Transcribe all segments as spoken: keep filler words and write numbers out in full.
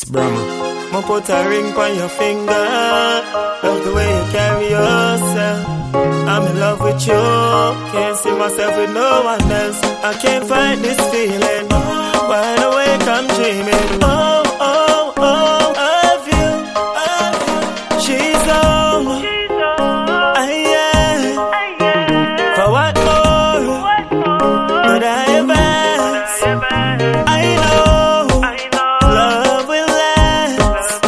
Brahma. I'ma put a ring on your finger. Love the way you carry yourself. I'm in love with you. Can't see myself with no one else. I can't fight this feeling. Wide awake, I'm dreaming. Oh, oh, oh, of you, of you. She's on. I am. For what more could I have asked? I know love will last.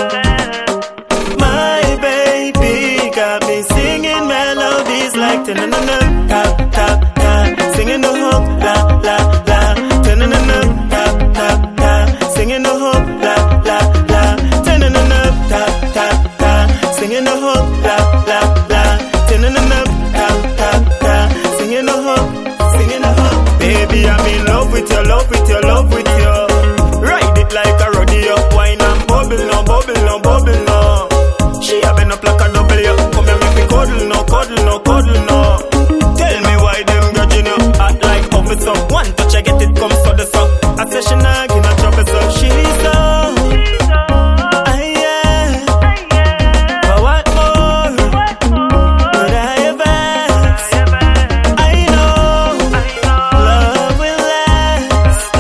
My baby got me singing melodies like ta-na-na-na, ta-ta-ta. Singing the hook, la, la, la. Ta-na-na-na, ta-ta-ta. Singing the hook, la, la, la. Ta-na-na-na, ta-ta-ta. Singing the hook, la, la, la. Ta-na-na-na, ta-ta-ta. Singing the hook, singing the hook. Baby, I'm in love with your love, with your love, with you. Ride it like a rodeo. Wine and bubble now, bubble now, bubble now. She have been up like a W. Come here, make me cuddle now, cuddle now, cuddle now. Tell me why them grudging you. Act like officer. One touch, I get it, comes to the sun. I say she not give no trouble, so she's on. I am. For what more could I have asked? I know love will last.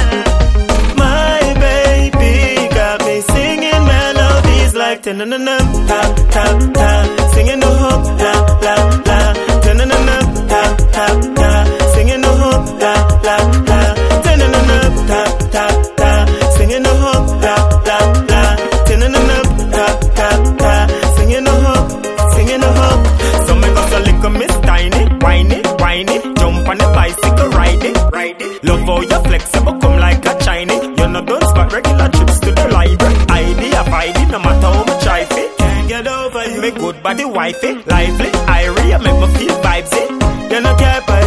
My baby got me singing melodies like ta-na-na-na, ta-ta-ta. Singing the hook, la, la, la. Ta-na-na-na, ta-ta-ta. Singing the hook, la, la, la. Ta-na-na-na, ta-ta-ta. Singing the hook, la, la, la. Ta-na-na-na, ta-ta-ta. Singing the hook, singing the hook. So me got a little miss tiny, whiny, whiny. Jump on the bicycle, ride it, ride it. Love how you're flexible, come like a Chinese. You know don't spot regular trips to the library. Idea, fighting, no matter how much I fit. Can't get over you. Me good body, wifey, lively, irie, make me feel vibesy. You know care.